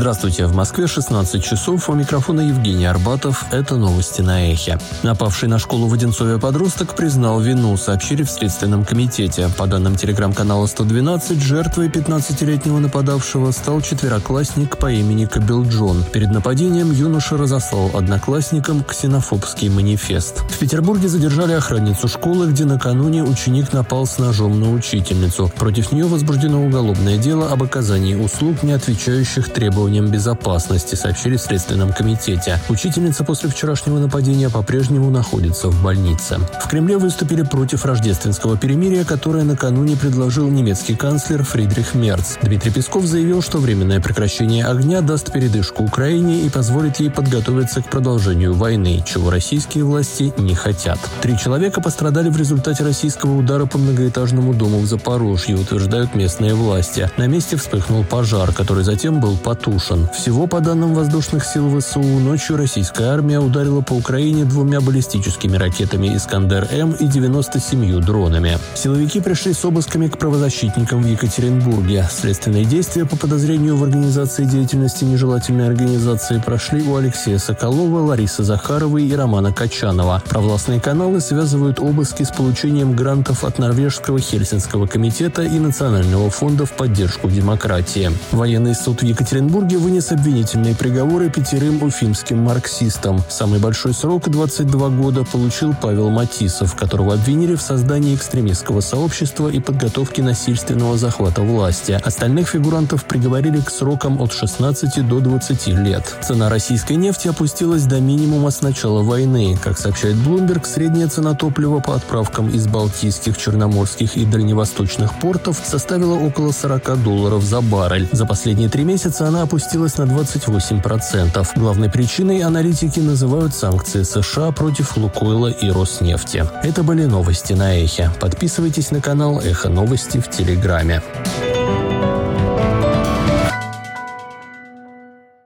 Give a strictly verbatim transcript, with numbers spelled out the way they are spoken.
Здравствуйте, в Москве шестнадцать часов, у микрофона Евгений Арбатов. Это новости на Эхе. Напавший на школу в Одинцове подросток признал вину, сообщили в Следственном комитете. По данным телеграм-канала сто двенадцать, жертвой пятнадцатилетнего нападавшего стал четвероклассник по имени Кабелджон. Перед нападением юноша разослал одноклассникам ксенофобский манифест. В Петербурге задержали охранницу школы, где накануне ученик напал с ножом на учительницу. Против нее возбуждено уголовное дело об оказании услуг, не отвечающих требованиям безопасности, сообщили в Следственном комитете. Учительница после вчерашнего нападения по-прежнему находится в больнице. В Кремле выступили против рождественского перемирия, которое накануне предложил немецкий канцлер Фридрих Мерц. Дмитрий Песков заявил, что временное прекращение огня даст передышку Украине и позволит ей подготовиться к продолжению войны, чего российские власти не хотят. Три человека пострадали в результате российского удара по многоэтажному дому в Запорожье, утверждают местные власти. На месте вспыхнул пожар, который затем был потушен. Всего, по данным воздушных сил ВСУ, ночью российская армия ударила по Украине двумя баллистическими ракетами «Искандер-М» и девяноста семью дронами. Силовики пришли с обысками к правозащитникам в Екатеринбурге. Следственные действия по подозрению в организации деятельности нежелательной организации прошли у Алексея Соколова, Ларисы Захаровой и Романа Качанова. Провластные каналы связывают обыски с получением грантов от Норвежского Хельсинского комитета и Национального фонда в поддержку демократии. Военный суд в Екатеринбурге вынес обвинительные приговоры пятерым уфимским марксистам. Самый большой срок, двадцать два года, получил Павел Матисов, которого обвинили в создании экстремистского сообщества и подготовке насильственного захвата власти. Остальных фигурантов приговорили к срокам от шестнадцати до двадцати лет. Цена российской нефти опустилась до минимума с начала войны. Как сообщает Bloomberg, средняя цена топлива по отправкам из балтийских, черноморских и дальневосточных портов составила около сорока долларов за баррель. За последние три месяца она опустилась на двадцать восемь процентов. Главной причиной аналитики называют санкции США против Лукойла и Роснефти. Это были новости на Эхе. Подписывайтесь на канал Эхо Новости в Телеграме.